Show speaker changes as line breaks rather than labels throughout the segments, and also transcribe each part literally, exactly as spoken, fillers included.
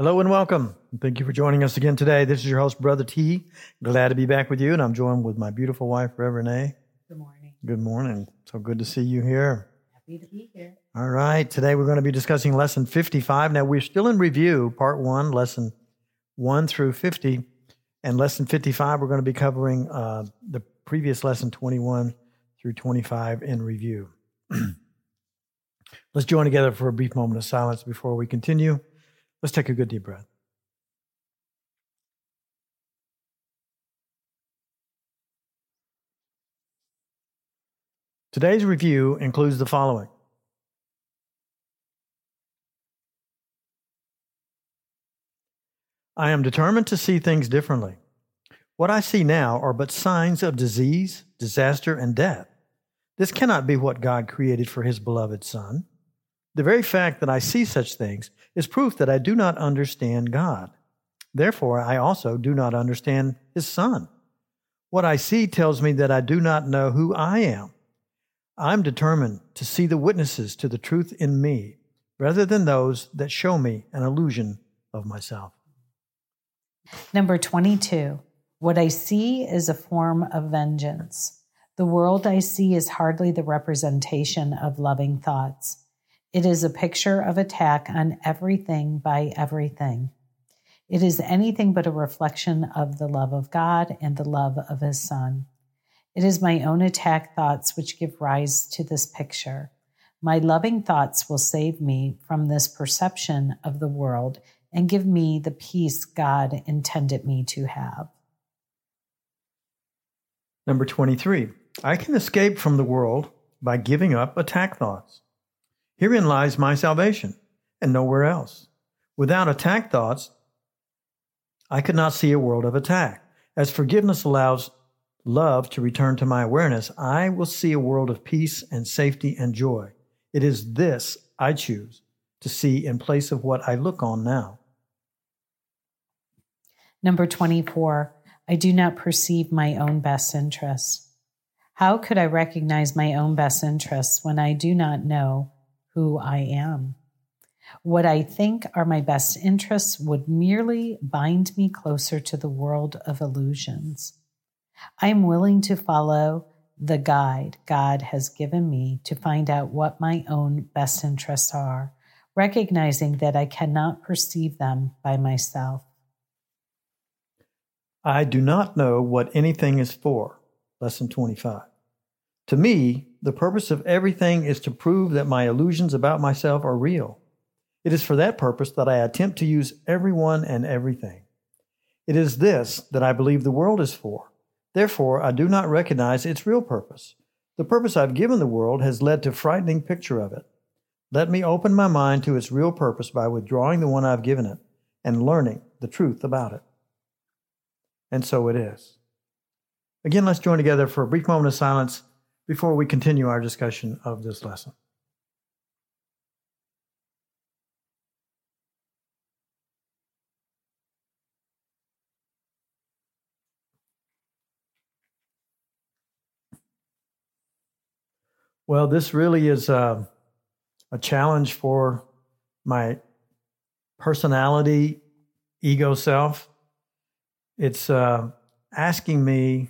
Hello and welcome. Thank you for joining us again today. This is your host, Brother T. Glad to be back with you, and I'm joined with my beautiful wife, Reverend A.
Good morning.
Good morning. So good to see you here.
Happy to be here.
All right. Today we're going to be discussing Lesson fifty-five. Now, we're still in review, Part one, Lesson one through fifty. And Lesson fifty-five, we're going to be covering uh, the previous Lesson twenty-one through twenty-five in review. Let's join together for a brief moment of silence before we continue. Let's take a good deep breath. Today's review includes the following. I am determined to see things differently. What I see now are but signs of disease, disaster, and death. This cannot be what God created for His beloved Son. The very fact that I see such things is proof that I do not understand God. Therefore, I also do not understand His Son. What I see tells me that I do not know who I am. I'm determined to see the witnesses to the truth in me, rather than those that show me an illusion of myself.
Number twenty-two, what I see is a form of vengeance. The world I see is hardly the representation of loving thoughts. It is a picture of attack on everything by everything. It is anything but a reflection of the love of God and the love of His Son. It is my own attack thoughts which give rise to this picture. My loving thoughts will save me from this perception of the world and give me the peace God intended me to have.
Number twenty-three, I can escape from the world by giving up attack thoughts. Herein lies my salvation, and nowhere else. Without attack thoughts, I could not see a world of attack. As forgiveness allows love to return to my awareness, I will see a world of peace and safety and joy. It is this I choose to see in place of what I look on now.
Number twenty-four, I do not perceive my own best interests. How could I recognize my own best interests when I do not know who I am? What I think are my best interests would merely bind me closer to the world of illusions. I am willing to follow the guide God has given me to find out what my own best interests are, recognizing that I cannot perceive them by myself.
I do not know what anything is for. Lesson twenty-five. To me, the purpose of everything is to prove that my illusions about myself are real. It is for that purpose that I attempt to use everyone and everything. It is this that I believe the world is for. Therefore, I do not recognize its real purpose. The purpose I've given the world has led to a frightening picture of it. Let me open my mind to its real purpose by withdrawing the one I've given it and learning the truth about it. And so it is. Again, let's join together for a brief moment of silence before we continue our discussion of this lesson. Well, this really is a, a challenge for my personality, ego self. It's uh, asking me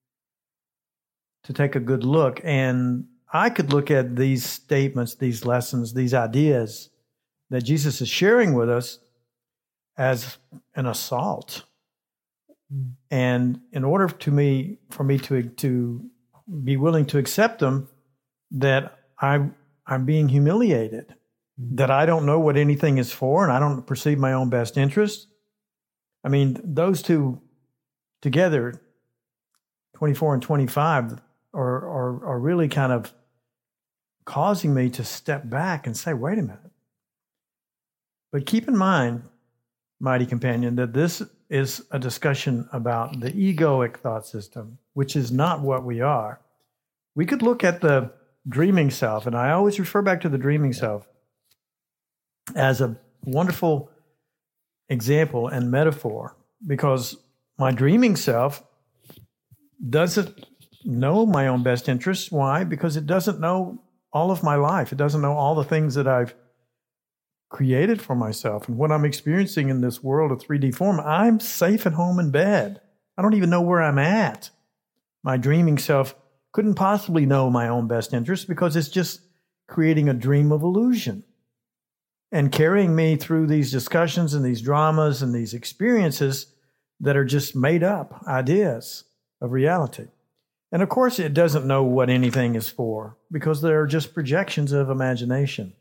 to take a good look. And I could look at these statements, these lessons, these ideas that Jesus is sharing with us as an assault. Mm. And in order to me, for me to to be willing to accept them, that I, I'm being humiliated, mm. that I don't know what anything is for, and I don't perceive my own best interest. I mean, those two together, twenty-four and twenty-five, are, are, are really kind of causing me to step back and say, wait a minute. But keep in mind, mighty companion, that this is a discussion about the egoic thought system, which is not what we are. We could look at the dreaming self, and I always refer back to the dreaming self as a wonderful example and metaphor, because my dreaming self doesn't know my own best interests. Why? Because it doesn't know all of my life. It doesn't know all the things that I've created for myself and what I'm experiencing in this world of three D form, I'm safe at home in bed. I don't even know where I'm at. My dreaming self couldn't possibly know my own best interest because it's just creating a dream of illusion and carrying me through these discussions and these dramas and these experiences that are just made up ideas of reality. And of course, it doesn't know what anything is for because they're just projections of imagination.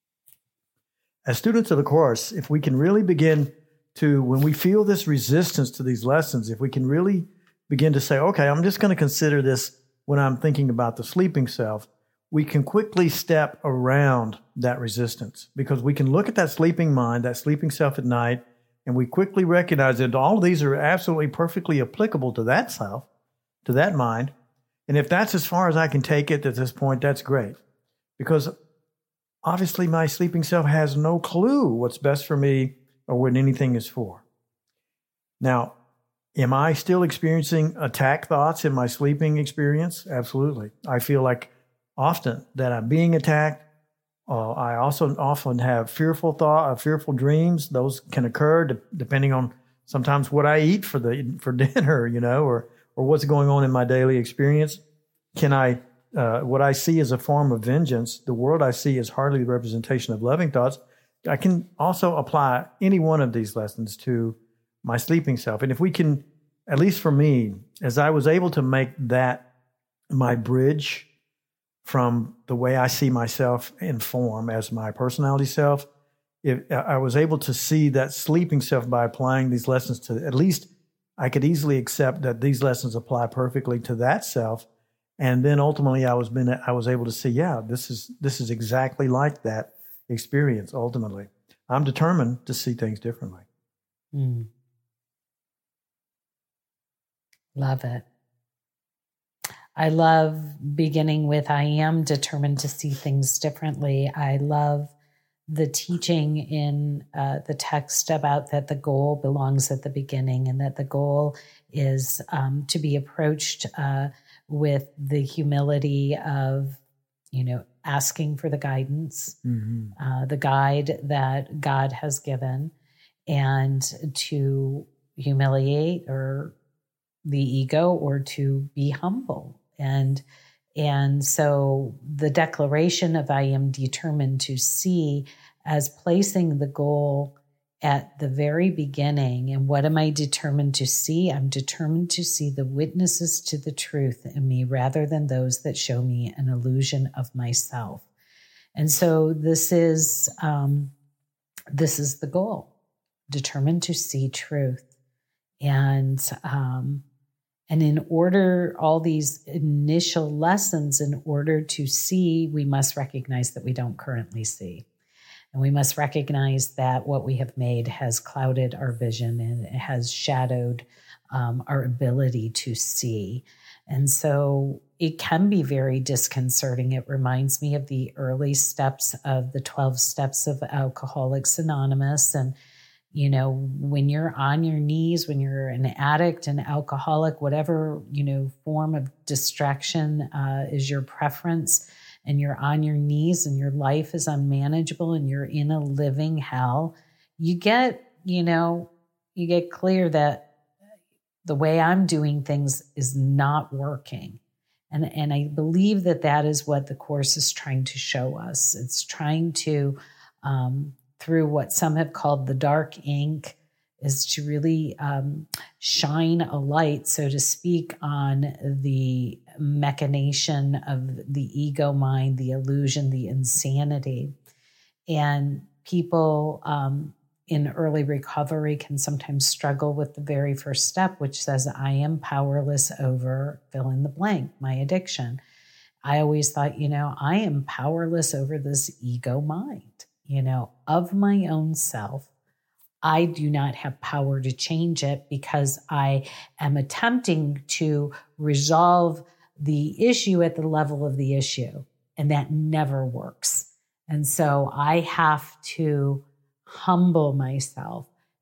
As students of the Course, if we can really begin to, when we feel this resistance to these lessons, if we can really begin to say, okay, I'm just going to consider this when I'm thinking about the sleeping self, we can quickly step around that resistance because we can look at that sleeping mind, that sleeping self at night, and we quickly recognize that all of these are absolutely perfectly applicable to that self, to that mind. And if that's as far as I can take it at this point, that's great. Because obviously my sleeping self has no clue what's best for me or what anything is for. Now, am I still experiencing attack thoughts in my sleeping experience? Absolutely. I feel like often that I'm being attacked. Uh, I also often have fearful thought, uh, fearful dreams. Those can occur de- depending on sometimes what I eat for the for dinner, you know, or or what's going on in my daily experience. Can I, uh, what I see as a form of vengeance, the world I see is hardly the representation of loving thoughts. I can also apply any one of these lessons to my sleeping self. And if we can, at least for me, as I was able to make that my bridge from the way I see myself in form as my personality self, if I was able to see that sleeping self by applying these lessons to, at least I could easily accept that these lessons apply perfectly to that self. And then ultimately I was been, I was able to see, yeah, this is, this is exactly like that experience. Ultimately, I'm determined to see things differently.
Mm. Love it. I love beginning with, I am determined to see things differently. I love the teaching in uh, the text about that the goal belongs at the beginning and that the goal is um, to be approached uh, with the humility of, you know, asking for the guidance, mm-hmm. uh, the guide that God has given, and to humiliate or the ego or to be humble. And And so the declaration of I am determined to see as placing the goal at the very beginning. And what am I determined to see? I'm determined to see the witnesses to the truth in me rather than those that show me an illusion of myself. And so this is, um, this is the goal, determined to see truth. And, um, And in order, all these initial lessons, in order to see, we must recognize that we don't currently see. And we must recognize that what we have made has clouded our vision and it has shadowed um, our ability to see. And so it can be very disconcerting. It reminds me of the early steps of the twelve steps of Alcoholics Anonymous. And you know, when you're on your knees, when you're an addict, an alcoholic, whatever, you know, form of distraction uh, is your preference, and you're on your knees and your life is unmanageable and you're in a living hell, you get, you know, you get clear that the way I'm doing things is not working. And, and I believe that that is what the Course is trying to show us. It's trying to, um, through what some have called the dark ink, is to really um, shine a light, so to speak, on the machination of the ego mind, the illusion, the insanity. And people um, in early recovery can sometimes struggle with the very first step, which says, I am powerless over fill in the blank, my addiction. I always thought, you know, I am powerless over this ego mind. You know, of my own self, I do not have power to change it because I am attempting to resolve the issue at the level of the issue, and that never works. And so I have to humble myself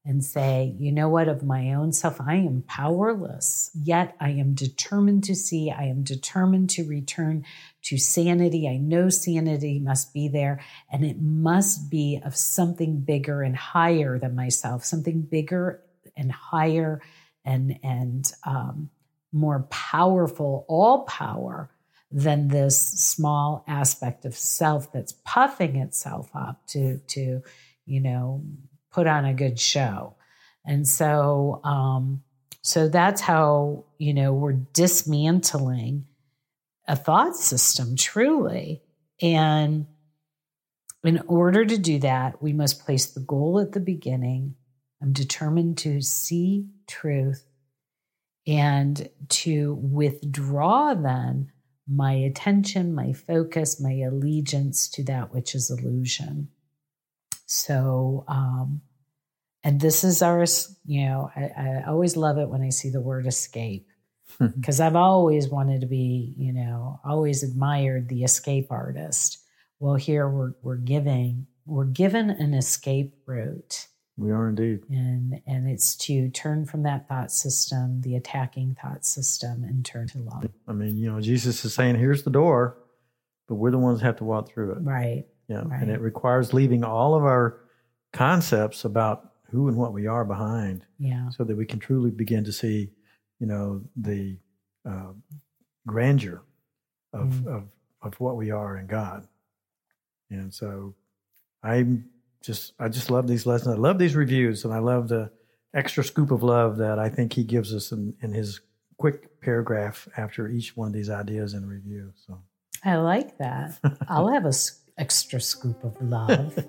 and say, you know what, of my own self, I am powerless, yet I am determined to see, I am determined to return to sanity. I know sanity must be there, and it must be of something bigger and higher than myself, something bigger and higher and, and um, more powerful, all power, than this small aspect of self that's puffing itself up to, to, you know, put on a good show. And so, um, so that's how, you know, we're dismantling a thought system truly. And in order to do that, we must place the goal at the beginning. I'm determined to see truth and to withdraw then my attention, my focus, my allegiance to that which is illusion. So, um, and this is our, you know, I, I always love it when I see the word escape, because I've always wanted to be, you know, always admired the escape artist. Well, here we're we're giving, we're given an escape route.
We are indeed.
And and it's to turn from that thought system, the attacking thought system, and turn to love.
I mean, you know, Jesus is saying, here's the door, but we're the ones that have to walk through it.
Right.
Yeah.
Right.
And it requires leaving all of our concepts about who and what we are behind.
Yeah.
So that we can truly begin to see, you know, the uh, grandeur of, mm. of of what we are in God. And so I'm just, I just love these lessons. I love these reviews, and I love the extra scoop of love that I think he gives us in, in his quick paragraph after each one of these ideas in review. So
I like that. I'll have a s- extra scoop of love.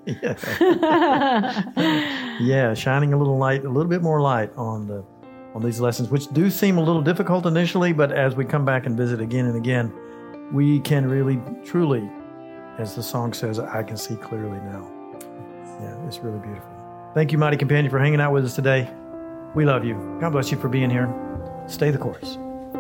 yeah. yeah, shining a little light, a little bit more light on the on these lessons, which do seem a little difficult initially, but as we come back and visit again and again, we can really, truly, as the song says, I can see clearly now. Yeah, it's really beautiful. Thank you, Mighty Companion, for hanging out with us today. We love you. God bless you for being here. Stay the course.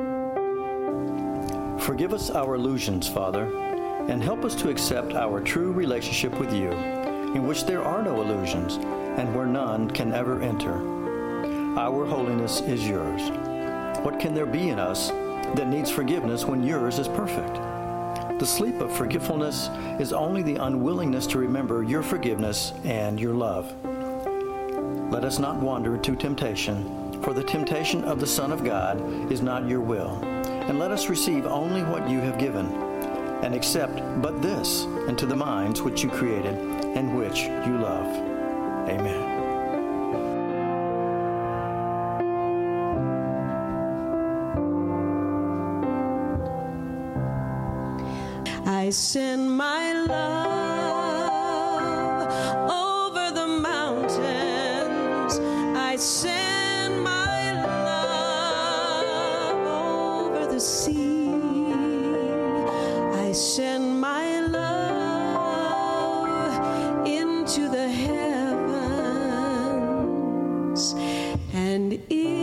Forgive us our illusions, Father, and help us to accept our true relationship with you, in which there are no illusions, and where none can ever enter. Our holiness is yours. What can there be in us that needs forgiveness when yours is perfect? The sleep of forgetfulness is only the unwillingness to remember your forgiveness and your love. Let us not wander to temptation, for the temptation of the Son of God is not your will. And let us receive only what you have given, and accept but this into the minds which you created and which you love. Amen.
I send my love over the mountains. I send my love over the sea. I send my love into the heavens. And it